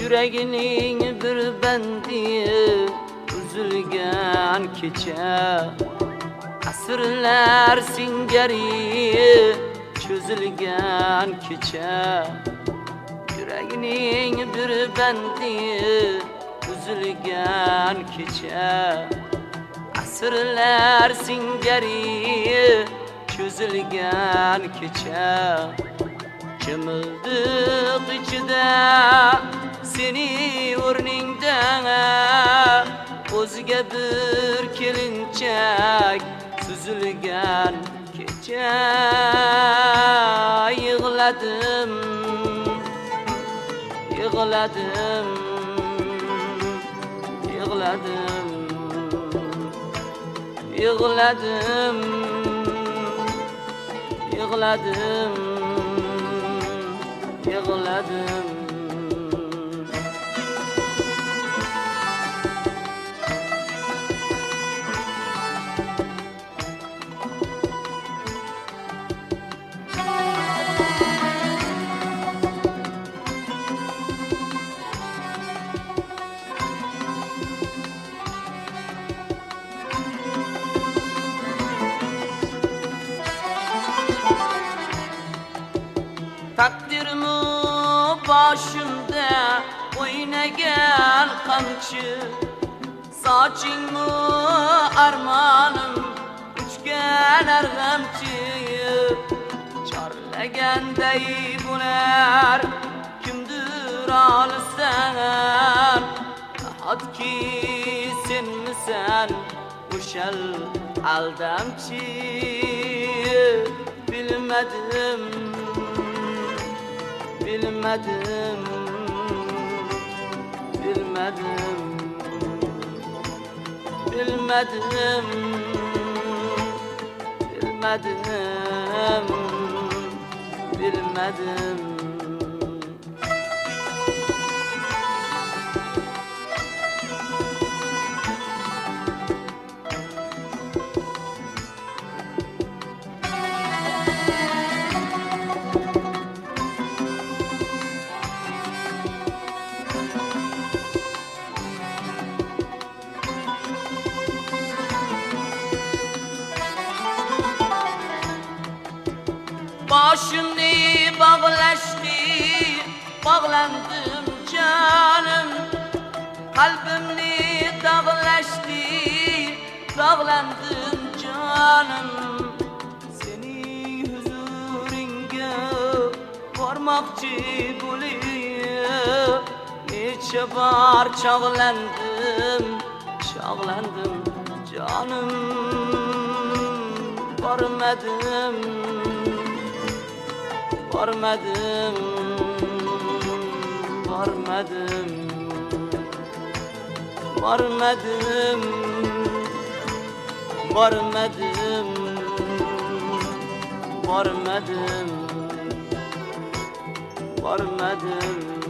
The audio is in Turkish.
Yüreğinin bir bendi üzülgen keche, asırlar singari çözülgen keche. Yüreğinin bir bendi üzülgen keche, asırlar singari çözülgen keche. Çımıldık içide seni urningden, o'zga bir kelinchak süzülgen kecha. Yig'ladim, yig'ladim, yig'ladim, yig'ladim, yig'ladim, yig'ladim. Takdirimi başımda oynagan qamchi, sochingmi armonim uchgan arg'amchi. Chorlaganday bo'lar kimdir olsan, nahotki senmisan o'shal aldamchi. Bilmadim, bilmedim, bilmedim, bilmedim, bilmedim, bilmedim. Başımni bağlaştı, bağlandım canım. Kalbimni dağlaştı, dağlandım canım. Seni huzuringa varmakçı bo'lib, necha bor çağlandım, çağlandım canım. Varmadım, varmadım, varmadım, varmadım, varmadım, varmadım, varmadım.